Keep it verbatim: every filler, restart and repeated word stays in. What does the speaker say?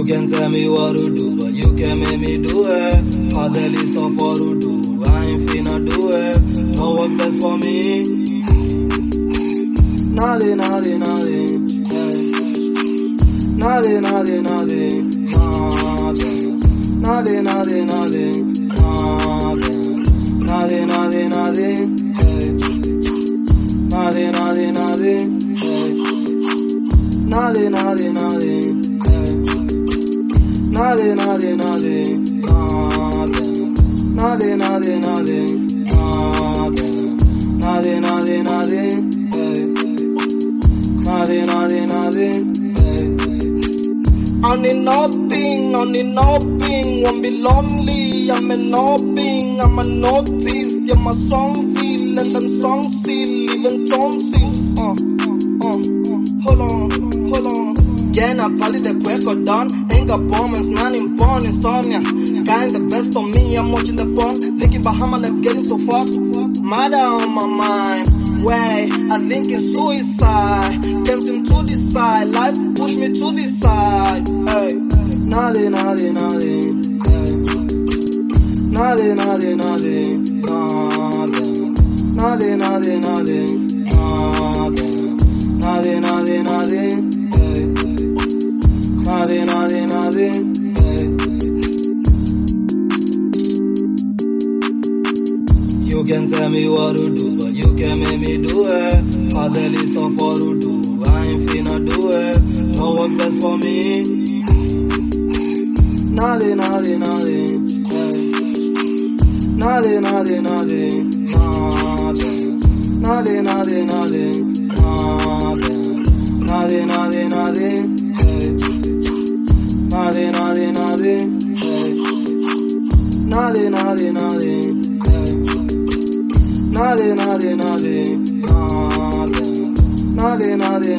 You can tell me what to do, but you can't make me do it. All the list of what to do, I ain't finna do it. Know what's best for me? Nothing, nothing, nothing. Nothing, nothing, nothing. Nothing, nothing, nothing. Nothing, nothing, nothing. Nothing, nothing, nothing. Nothing, nothing, nothing. Nothing, nothing, nothing. Nothing, nothing, nothing. Nothing, nothing, nothing. Nothing, nothing, nothing. I need nothing, I need nothing. Won't be lonely, I'm a nothing. I'm a notice, yeah, my song feel and them songs feel even something. Uh, uh, hold on, hold on. Gena pali de cueco done. Ain't got bombs, man in porn, insomnia. Guy the best of me, I'm watching the porn. Thinking Bahama left getting so far. Murder on my mind. Way, I think it's suicide. Can't seem to decide. Life push me to the side. Hey, nothing, nothing, nothing. Nothing, nothing, nothing. Nothing, nothing, nothing. Nothing, nothing, nothing. Nothing, nothing, nothing. You can tell me what to do, but you can't make me do it. All the list of what to do, I ain't finna do it. Know what's best for me? Nothing, nothing, nothing. Nothing, nothing, nothing. Nothing, nothing, nothing. Nothing, nothing, nothing. Nothing, nothing, nothing. Nothing, nothing, nothing. Nothing, nothing, nothing. Nothing, nothing,